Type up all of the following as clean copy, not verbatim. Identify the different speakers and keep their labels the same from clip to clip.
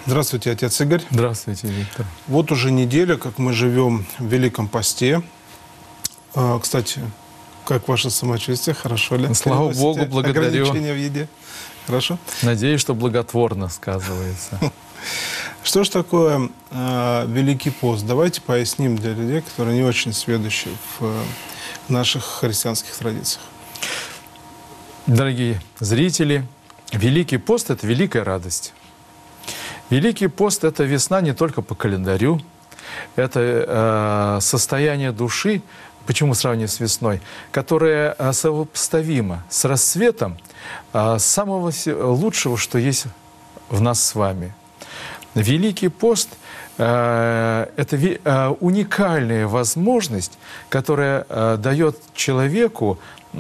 Speaker 1: Здравствуйте, отец Игорь.
Speaker 2: Здравствуйте, Виктор.
Speaker 1: Вот уже неделя, как мы живем в Великом посте. Кстати, как ваше самочувствие? Хорошо ли?
Speaker 2: Слава Богу, благодарю.
Speaker 1: Ограничения в еде? Хорошо?
Speaker 2: Надеюсь, что благотворно сказывается.
Speaker 1: Что ж такое Великий пост? Давайте поясним для людей, которые не очень сведущи в наших христианских традициях.
Speaker 2: Дорогие зрители, Великий пост – это великая радость. Великий пост – это весна не только по календарю, это состояние души, почему сравнивать с весной, которое сопоставимо с расцветом самого лучшего, что есть в нас с вами. Великий пост – это уникальная возможность, которая дает человеку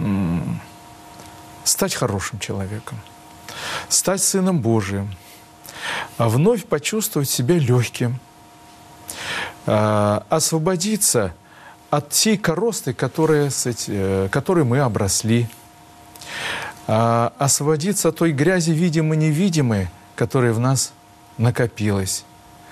Speaker 2: стать хорошим человеком, стать Сыном Божиим, вновь почувствовать себя легким, освободиться от всей коросты, которой мы обросли, освободиться от той грязи, видимой-невидимой, которая в нас накопилась.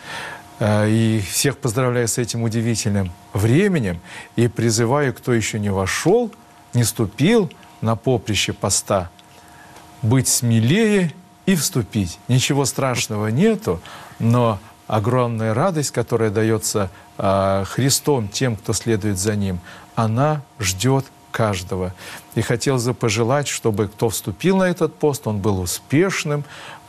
Speaker 2: И всех поздравляю с этим удивительным временем и призываю, кто еще не вошел, не ступил на поприще поста, быть смелее и вступить. Ничего страшного нету, но огромная радость, которая дается Христом тем, кто следует за Ним, она ждет каждого. И хотелось бы пожелать, чтобы кто вступил на этот пост, он был успешным,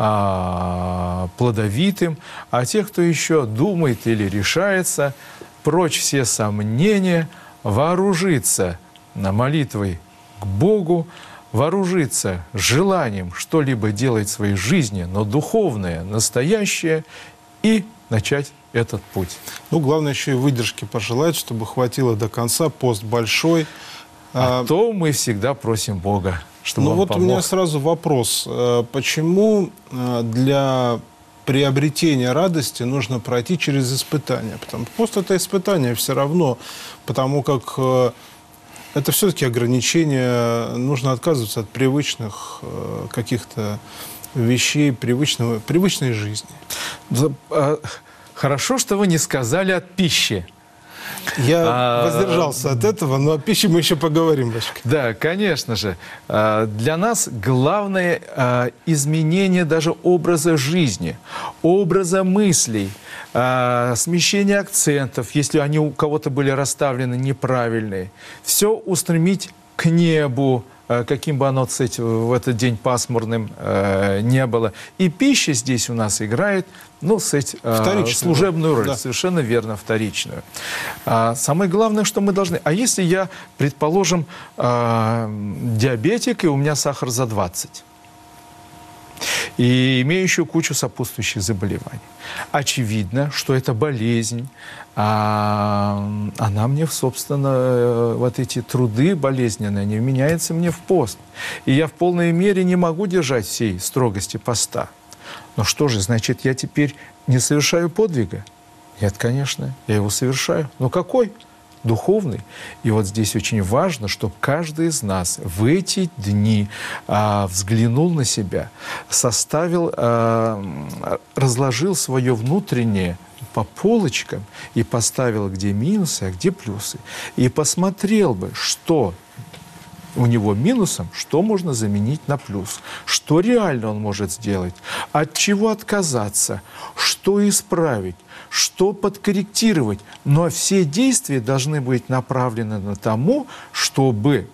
Speaker 2: плодовитым, а тех, кто еще думает или решается, прочь все сомнения, вооружиться молитвой к Богу, вооружиться желанием что-либо делать в своей жизни, но духовное, настоящее, и начать этот путь.
Speaker 1: Ну, главное еще и выдержки пожелать, чтобы хватило до конца. Пост большой.
Speaker 2: То мы всегда просим Бога, чтобы Он
Speaker 1: вот
Speaker 2: помог.
Speaker 1: У меня сразу вопрос. Почему для приобретения радости нужно пройти через испытания? Потому что пост – это испытание все равно, потому как это все-таки ограничение, нужно отказываться от привычных каких-то вещей, привычной жизни.
Speaker 2: Хорошо, что вы не сказали от пищи.
Speaker 1: Я воздержался от этого, но о пище мы еще поговорим, Бачка.
Speaker 2: Да, конечно же. Для нас главное изменение даже образа жизни, образа мыслей, смещение акцентов, если они у кого-то были расставлены неправильные. Все устремить к небу, каким бы оно, кстати, в этот день пасмурным не было. И пища здесь у нас играет, служебную роль, да. Совершенно верно, вторичную. Самое главное, что мы должны... А если я, предположим, диабетик, и у меня сахар за 20, и имею еще кучу сопутствующих заболеваний. Очевидно, что эта болезнь, она мне, собственно, вот эти труды болезненные, они вменяются мне в пост. И я в полной мере не могу держать всей строгости поста. Но что же, значит, я теперь не совершаю подвига? Нет, конечно, я его совершаю. Но какой? Духовный. И вот здесь очень важно, чтобы каждый из нас в эти дни взглянул на себя, составил, разложил свое внутреннее по полочкам и поставил, где минусы, а где плюсы. И посмотрел бы, что у него минусом, что можно заменить на плюс, что реально он может сделать, от чего отказаться, что исправить, что подкорректировать. Но все действия должны быть направлены на тому, чтобы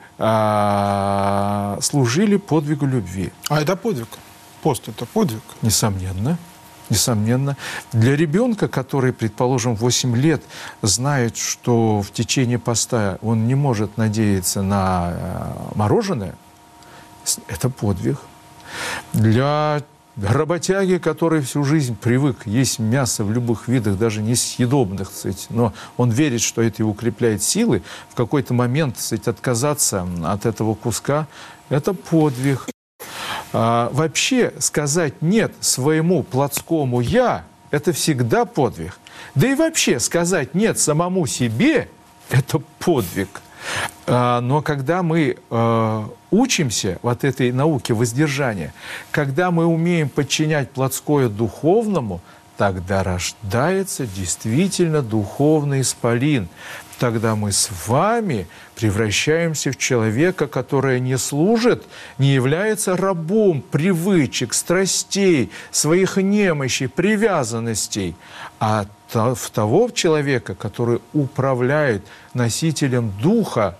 Speaker 2: служили подвигу любви.
Speaker 1: А это подвиг? Пост – это подвиг?
Speaker 2: Несомненно. Несомненно. Для ребенка, который, предположим, 8 лет, знает, что в течение поста он не может надеяться на мороженое, это подвиг. Для работяги, который всю жизнь привык есть мясо в любых видах, даже несъедобных, кстати, но он верит, что это его укрепляет силы, в какой-то момент, кстати, отказаться от этого куска – это подвиг. Вообще сказать «нет» своему плотскому «я» – это всегда подвиг. Да и вообще сказать «нет» самому себе – это подвиг. Но когда мы учимся вот этой науке воздержания, когда мы умеем подчинять плотское духовному, тогда рождается действительно духовный исполин. Тогда мы с вами превращаемся в человека, который не служит, не является рабом привычек, страстей, своих немощей, привязанностей, а в того человека, который управляет носителем Духа.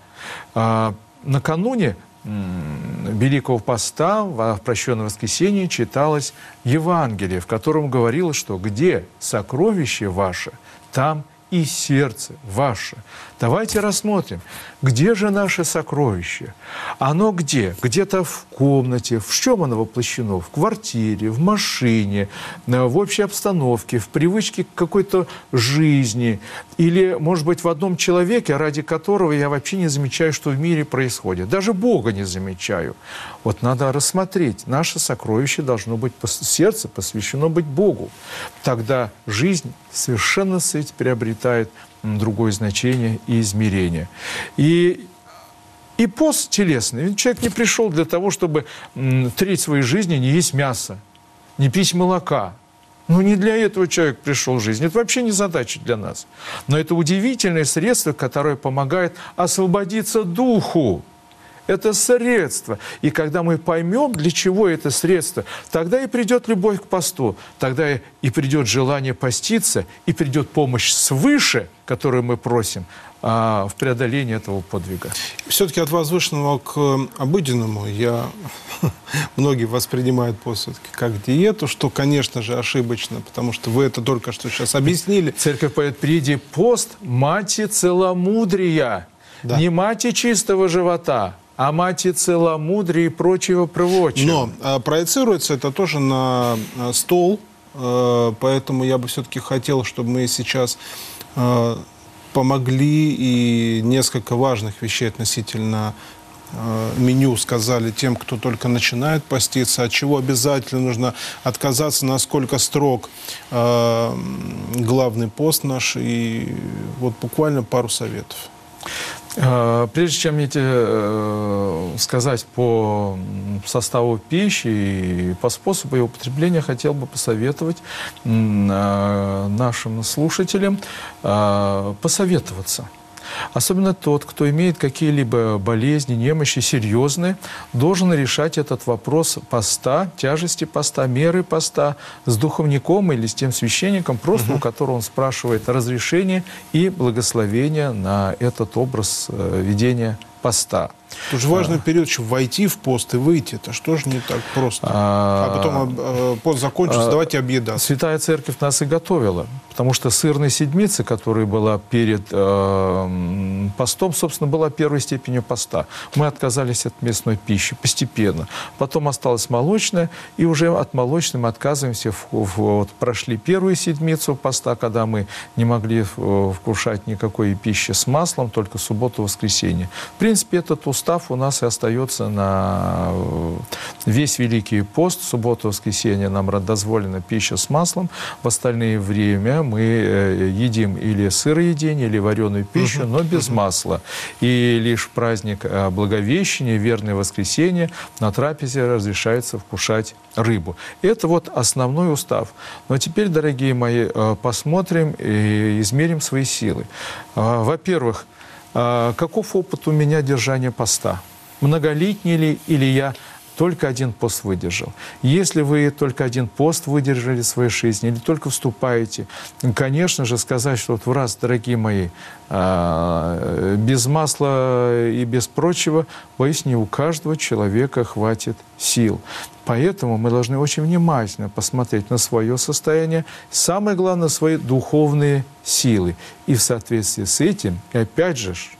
Speaker 2: Накануне Великого Поста, в прощенное воскресенье, читалось Евангелие, в котором говорилось, что где сокровище ваше, там и сердце ваше. Давайте рассмотрим, где же наше сокровище? Оно где? Где-то в комнате. В чем оно воплощено? В квартире, в машине, в общей обстановке, в привычке к какой-то жизни. Или, может быть, в одном человеке, ради которого я вообще не замечаю, что в мире происходит. Даже Бога не замечаю. Вот надо рассмотреть. Наше сокровище должно быть, сердце посвящено быть Богу. Тогда жизнь совершенно приобретает другое значение и измерение. И пост телесный. Человек не пришел для того, чтобы треть своей жизни не есть мясо, не пить молока. Ну, не для этого человек пришел в жизнь. Это вообще не задача для нас. Но это удивительное средство, которое помогает освободиться духу. Это средство. И когда мы поймем, для чего это средство, тогда и придет любовь к посту, тогда и придет желание поститься, и придет помощь свыше, которую мы просим, в преодолении этого подвига.
Speaker 1: Все-таки от возвышенного к обыденному многие воспринимают пост все-таки как диету, что, конечно же, ошибочно, потому что вы это только что сейчас объяснили.
Speaker 2: Церковь поет: «Приди пост, мати целомудрия». Да. Не мати чистого живота, а мати целомудрия и прочего.
Speaker 1: Но проецируется это тоже на стол, поэтому я бы все-таки хотел, чтобы мы сейчас помогли и несколько важных вещей относительно меню сказали тем, кто только начинает поститься, от чего обязательно нужно отказаться, насколько строг главный пост наш, и вот буквально пару советов.
Speaker 2: Прежде чем мне сказать по составу пищи и по способу ее употребления, хотел бы посоветовать нашим слушателям посоветоваться. Особенно тот, кто имеет какие-либо болезни, немощи серьезные, должен решать этот вопрос поста, тяжести поста, меры поста с духовником или с тем священником, просто у которого он спрашивает разрешение и благословение на этот образ ведения поста.
Speaker 1: Тут же важный период, чтобы войти в пост и выйти. Это что же не так просто? А потом пост закончится, давайте объедаться.
Speaker 2: Святая Церковь нас и готовила. Потому что сырная седмица, которая была перед постом, собственно, была первой степенью поста. Мы отказались от мясной пищи постепенно. Потом осталась молочная, и уже от молочной мы отказываемся. Вот, прошли первую седмицу поста, когда мы не могли вкушать никакой пищи с маслом, только субботу, воскресенье. В принципе, этот устав у нас и остается на весь Великий пост. Субботу, воскресенье нам дозволена пища с маслом. В остальное время мы едим или сыроедение, или вареную пищу, но без масла. И лишь в праздник Благовещения, верное воскресенье, на трапезе разрешается вкушать рыбу. Это вот основной устав. Но теперь, дорогие мои, посмотрим и измерим свои силы. Во-первых, каков опыт у меня держания поста? Многолетний ли, или я только один пост выдержал? Если вы только один пост выдержали в своей жизни, или только вступаете, конечно же, сказать, что вот в раз, дорогие мои, без масла и без прочего, боюсь, не у каждого человека хватит сил. Поэтому мы должны очень внимательно посмотреть на свое состояние, самое главное, свои духовные силы. И в соответствии с этим, и опять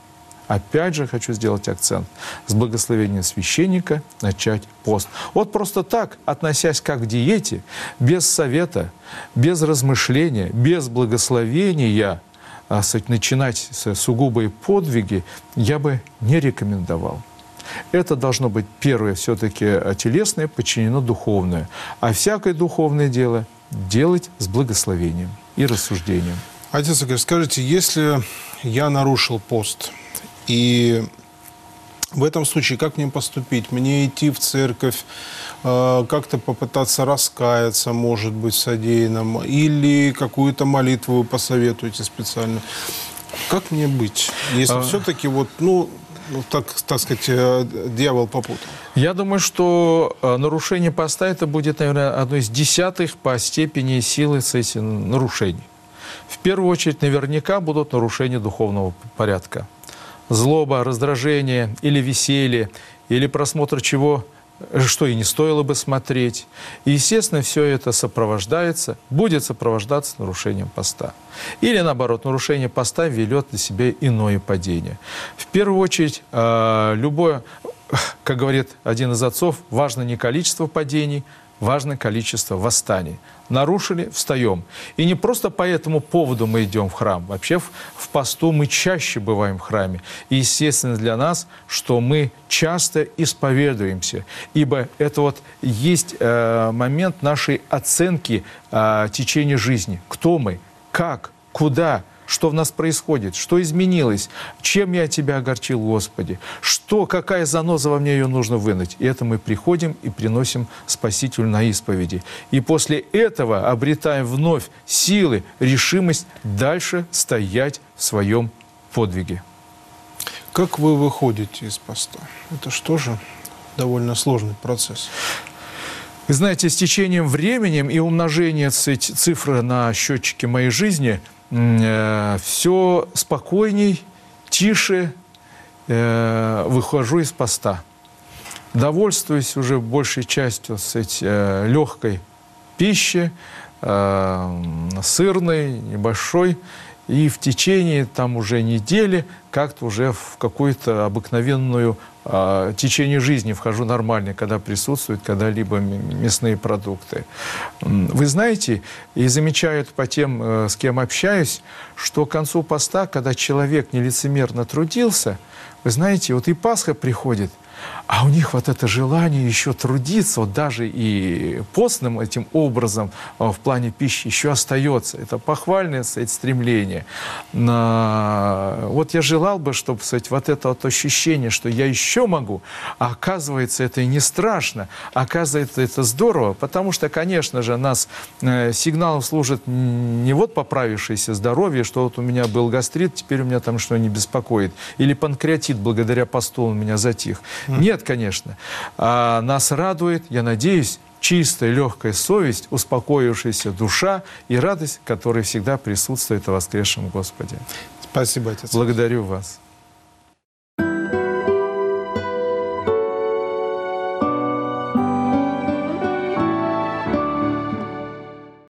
Speaker 2: же хочу сделать акцент, с благословения священника начать пост. Вот просто так, относясь как к диете, без совета, без размышления, без благословения, начинать сугубые подвиги, я бы не рекомендовал. Это должно быть первое все-таки телесное, подчинено духовное. А всякое духовное дело делать с благословением и рассуждением.
Speaker 1: Отец Игорь, скажите, если я нарушил пост, и в этом случае как мне поступить? Мне идти в церковь, как-то попытаться раскаяться, может быть, в содеянном, или какую-то молитву вы посоветуете специально. Как мне быть, если все-таки вот, так сказать, дьявол попутал?
Speaker 2: Я думаю, что нарушение поста это будет, наверное, одно из десятых по степени и силы этих нарушений. В первую очередь, наверняка будут нарушения духовного порядка. Злоба, раздражение или веселье, или просмотр чего, что и не стоило бы смотреть. И, естественно, все это будет сопровождаться нарушением поста. Или, наоборот, нарушение поста ведет для себя иное падение. В первую очередь, любое, как говорит один из отцов, важно не количество падений, важно количество восстаний. Нарушили – встаем. И не просто по этому поводу мы идем в храм. Вообще в посту мы чаще бываем в храме. И естественно для нас, что мы часто исповедуемся. Ибо это вот есть момент нашей оценки течения жизни. Кто мы, как, куда, что в нас происходит, что изменилось, чем я Тебя огорчил, Господи, какая заноза во мне, ее нужно вынуть. И это мы приходим и приносим Спасителю на исповеди. И после этого обретаем вновь силы, решимость дальше стоять в своем подвиге.
Speaker 1: Как вы выходите из поста? Это что же довольно сложный процесс.
Speaker 2: Вы знаете, с течением времени и умножением цифры на счетчике моей жизни все спокойней, тише выхожу из поста. Довольствуюсь уже большей частью легкой пищи, сырной, небольшой. И в течение там уже недели как-то уже в какую-то обыкновенную течение жизни вхожу нормально, когда присутствуют когда-либо мясные продукты. Вы знаете, и замечаю по тем, с кем общаюсь, что к концу поста, когда человек нелицемерно трудился, вы знаете, вот и Пасха приходит, а у них вот это желание еще трудиться, вот даже и постным этим образом в плане пищи еще остается. Это похвальное стремление. Вот я желал бы, чтобы вот это вот ощущение, что я еще могу, а оказывается, это и не страшно, оказывается, это здорово, потому что, конечно же, нас сигналом служит не вот поправившееся здоровье, что вот у меня был гастрит, теперь у меня там что-то не беспокоит, или панкреатит, благодаря посту у меня затих. Нет, конечно. А нас радует, я надеюсь, чистая, легкая совесть, успокоившаяся душа и радость, которая всегда присутствует в воскресшем Господе.
Speaker 1: Спасибо, отец.
Speaker 2: Благодарю вас.